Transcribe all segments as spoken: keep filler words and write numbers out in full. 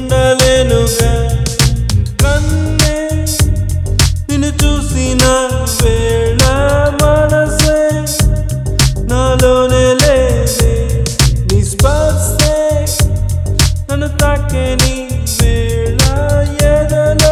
ఉండలేనుగా కన్నే నిన్ను చూసిన వేళ మనసే నాలోనే లేదే నీ స్పర్శే నన్ను తాకే నీ వేళ ఎదలో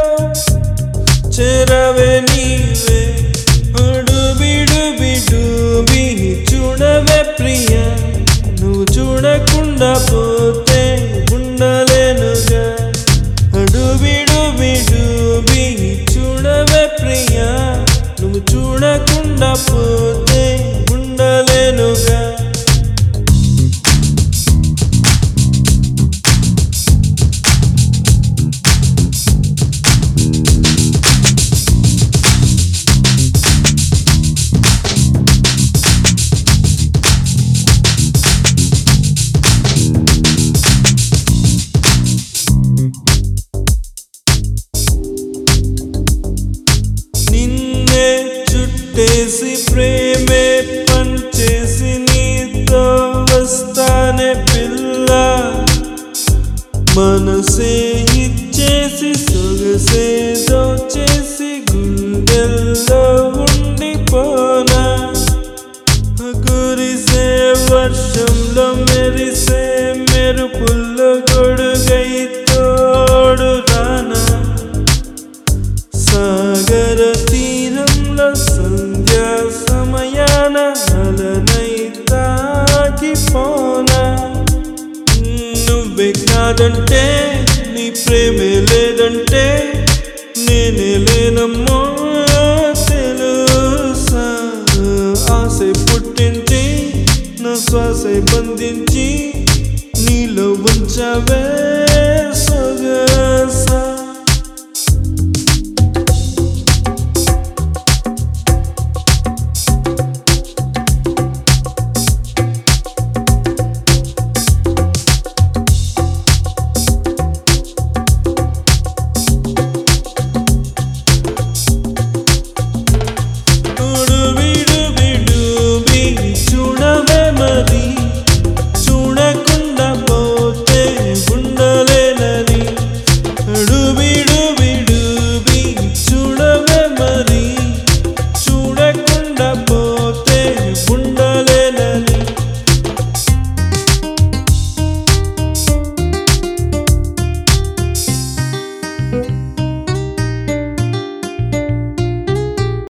చేరవే నీవే డుబి డుబి డుబి చూడవే ప్రియా నువ్వు చూడకుండా పోతే ఉండలేనుగా డుబి డుబి డుబి చూడవే ప్రియా నువ్వు చూడకుండా పోతే ఉండలేనుగా నిన్నే చుట్టేసి ప్రేమే పంచేసి నీతో వస్తానే పిల్ల మనసే ఇచ్చేసి సొగసే దోచేసి గుండెల్లో ఉండిపోనా కురిసే వర్షంలో మెరిసే మెరుపుల్లో గొడుగై తోడు రానా సాగర తీరంలో సంధ్యా సమయాన అలనై తాకిపోనా నువ్వే కాదంటే నీ ప్రేమే లేదంటే నేనే లేనమ్మో తెలుసా ఆశ పుట్టించి నా శ్వాస బంధించి నీలో ఉంచవే